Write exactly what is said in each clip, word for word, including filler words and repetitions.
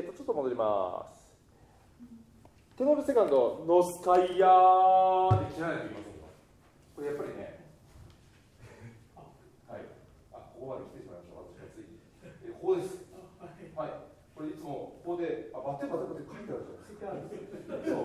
ーと、ちょっと戻ります。テノールセカンド、ノスカイヤーで切らないといけませんよ。これやっぱりね、はい、あ、ここまで来てしまいました、私がついに。えー、ここです。はい、これいつもここで、あ、バテバテバテ書いてあるじゃないですか。そう。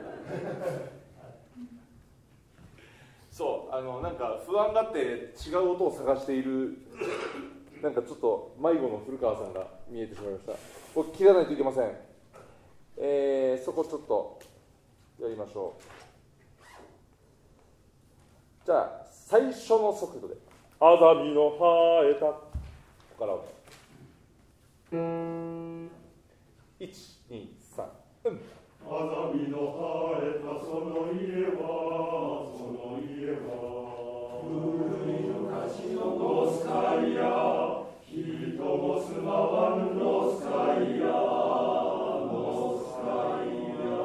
そう、あの、なんか不安があって違う音を探している、なんかちょっと迷子の古川さんが見えてしまいました。これ切らないといけません。えー、そこちょっとやりましょう。じゃあ、最初の速度で。あざみの生えた。ここからね。いち、に、さん、うん。 あざみの生えたその家は、その家は古い昔のノスカイヤ、人も住まわぬノスカイヤ、ノスカイヤ。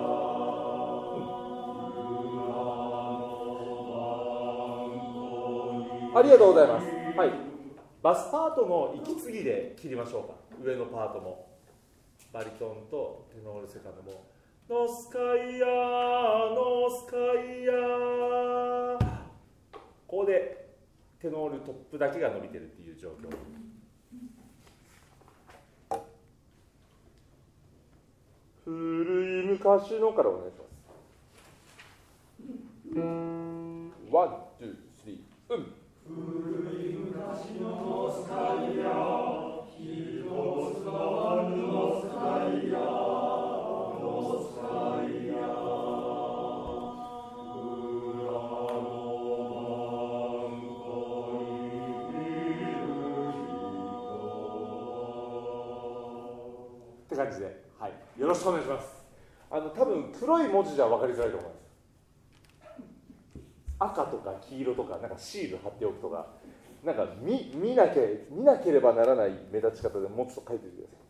ありがとうございます。はい。バスパートの息継ぎで切りましょうか。上のパートも。バリトンとテノールセカンドも。ノスカイヤー、ノスカイヤー。ここでテノールトップだけが伸びてるっていう状況。古い昔のからお願いします。ワン、ツー、スリー、うん。 古い昔のノスカイヤ、人も住まわぬノスカイヤ。 って感じで、はい、よろしくお願いします。あの多分黒い文字じゃ分かりづらいと思います。赤とか黄色とかなんかシール貼っておくとか、なんか 見, 見, なきゃ見なければならない目立ち方でもうちょっと書いておいてください。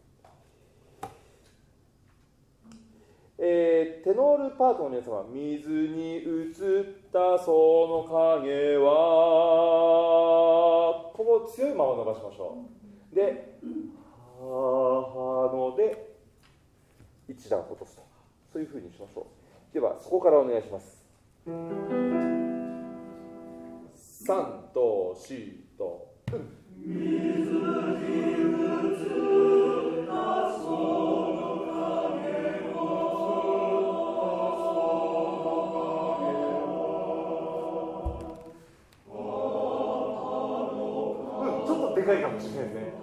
えー、テノールパートの皆様、水に映ったその影は、ここを強いまま伸ばしましょう。で、はので一段落とすと、そういうふうにしましょう。では、そこからお願いします。さんとしと、うん。 水に映ったその影は、 でかいかもしれないですね。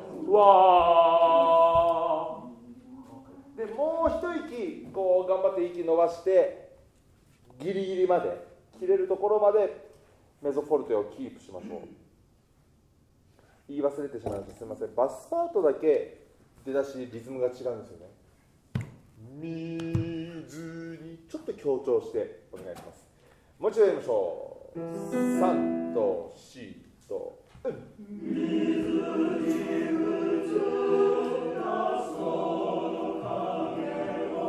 わー。でもう一息こう頑張って息伸ばしてギリギリまで切れるところまでメゾフォルテをキープしましょう。言い忘れてしまいました。すみません。バスパートだけ出だしリズムが違うんですよね。水にちょっと強調してお願いします。もう一度やりましょう。さんとしと、うん。 水に映ったその影は、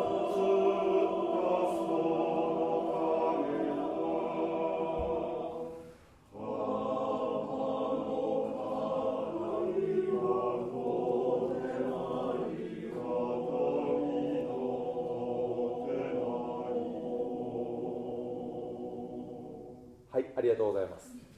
はい、ありがとうございます。